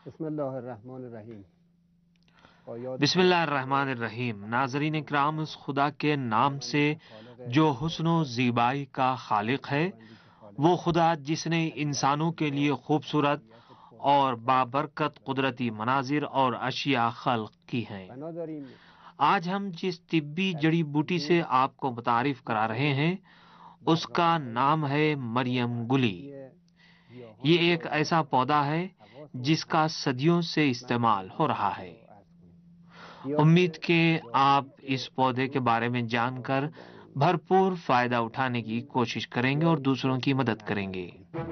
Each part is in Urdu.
بسم اللہ الرحمن الرحیم۔ بسم اللہ الرحمن الرحیم۔ ناظرین اکرام، اس خدا کے نام سے جو حسن و زیبائی کا خالق ہے، وہ خدا جس نے انسانوں کے لیے خوبصورت اور بابرکت قدرتی مناظر اور اشیاء خلق کی ہیں۔ آج ہم جس طبی جڑی بوٹی سے آپ کو متعارف کرا رہے ہیں اس کا نام ہے مریم گلی۔ یہ ایک ایسا پودا ہے جس کا صدیوں سے استعمال ہو رہا ہے۔ امید کہ آپ اس پودے کے بارے میں جان کر بھرپور فائدہ اٹھانے کی کوشش کریں گے اور دوسروں کی مدد کریں گے۔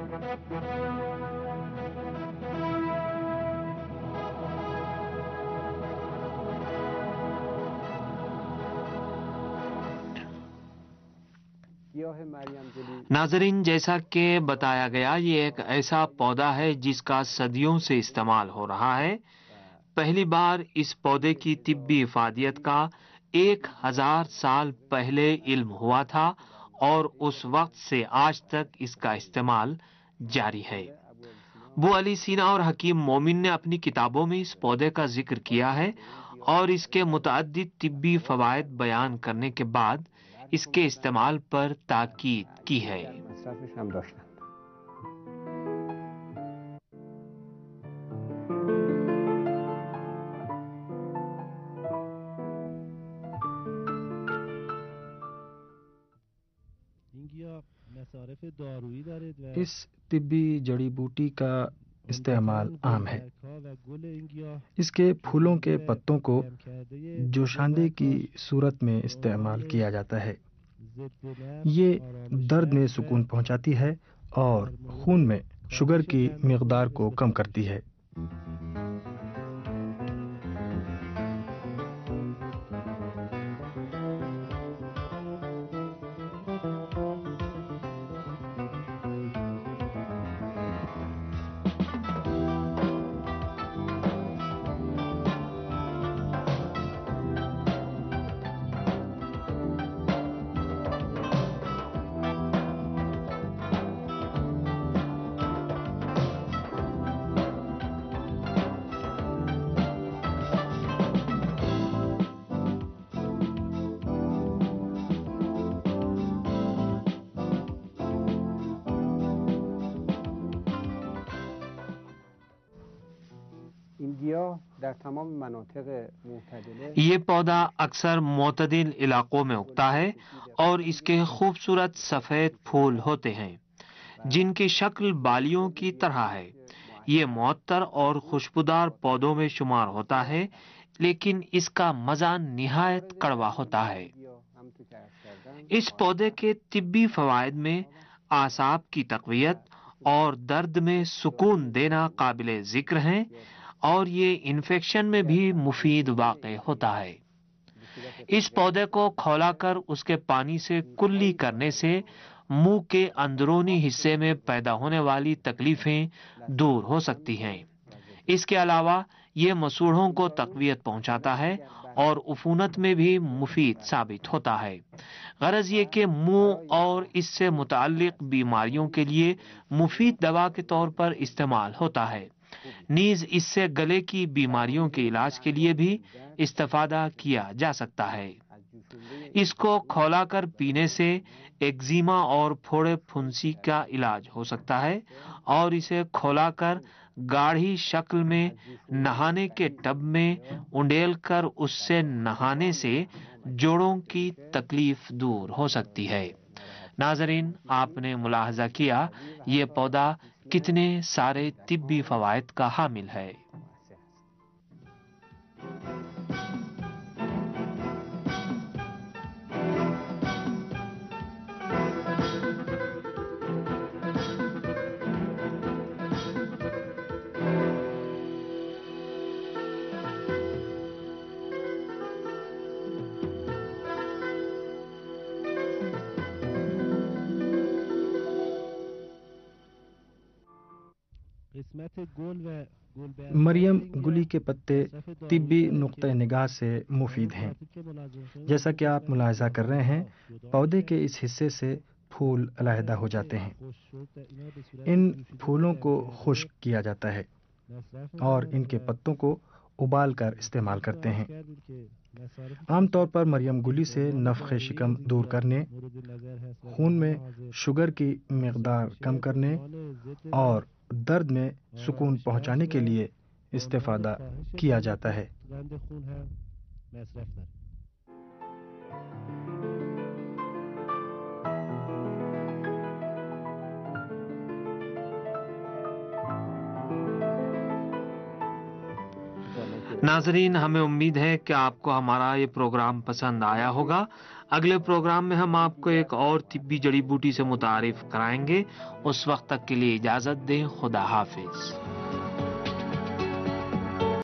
ناظرین، جیسا کہ بتایا گیا، یہ ایک ایسا پودا ہے جس کا صدیوں سے استعمال ہو رہا ہے۔ پہلی بار اس پودے کی طبی افادیت کا 1000 سال پہلے علم ہوا تھا اور اس وقت سے آج تک اس کا استعمال جاری ہے۔ ابو علی سینا اور حکیم مومن نے اپنی کتابوں میں اس پودے کا ذکر کیا ہے اور اس کے متعدد طبی فوائد بیان کرنے کے بعد اس کے استعمال پر تاکید کی ہے۔ اس طبی جڑی بوٹی کا استعمال عام ہے۔ اس کے پھولوں کے پتوں کو جوشاندے کی صورت میں استعمال کیا جاتا ہے۔ یہ درد میں سکون پہنچاتی ہے اور خون میں شوگر کی مقدار کو کم کرتی ہے۔ یہ پودا اکثر معتدل علاقوں میں اگتا ہے اور اس کے خوبصورت سفید پھول ہوتے ہیں جن کی شکل بالیوں کی طرح ہے۔ یہ معطر اور خوشبودار پودوں میں شمار ہوتا ہے، لیکن اس کا مزہ نہایت کڑوا ہوتا ہے۔ اس پودے کے طبی فوائد میں اعصاب کی تقویت اور درد میں سکون دینا قابل ذکر ہیں، اور یہ انفیکشن میں بھی مفید واقع ہوتا ہے۔ اس پودے کو کھولا کر اس کے پانی سے کلی کرنے سے منہ کے اندرونی حصے میں پیدا ہونے والی تکلیفیں دور ہو سکتی ہیں۔ اس کے علاوہ یہ مسوڑھوں کو تقویت پہنچاتا ہے اور عفونت میں بھی مفید ثابت ہوتا ہے۔ غرض یہ کہ منہ اور اس سے متعلق بیماریوں کے لیے مفید دوا کے طور پر استعمال ہوتا ہے۔ نیز اس سے گلے کی بیماریوں کے علاج کے لیے بھی استفادہ کیا جا سکتا ہے۔ اس کو کھولا کر پینے سے ایگزیما اور پھوڑے پھنسی کا علاج ہو سکتا ہے، اور اسے کھولا کر گاڑھی شکل میں نہانے کے ٹب میں انڈیل کر اس سے نہانے سے جوڑوں کی تکلیف دور ہو سکتی ہے۔ ناظرین، آپ نے ملاحظہ کیا یہ پودا کتنے سارے طبی فوائد کا حامل ہے۔ مریم گلی کے پتے طبی نقطہ نگاہ سے مفید ہیں۔ جیسا کہ آپ ملاحظہ کر رہے ہیں، پودے کے اس حصے سے پھول علیحدہ ہو جاتے ہیں۔ ان پھولوں کو خشک کیا جاتا ہے۔ اور ان کے پتوں کو ابال کر استعمال کرتے ہیں۔ عام طور پر مریم گلی سے نفخ شکم دور کرنے، خون میں شوگر کی مقدار کم کرنے اور درد میں سکون پہنچانے کے لیے استفادہ کیا جاتا ہے۔ ناظرین، ہمیں امید ہے کہ آپ کو ہمارا یہ پروگرام پسند آیا ہوگا۔ اگلے پروگرام میں ہم آپ کو ایک اور طبی جڑی بوٹی سے متعارف کرائیں گے۔ اس وقت تک کے لیے اجازت دیں۔ خدا حافظ۔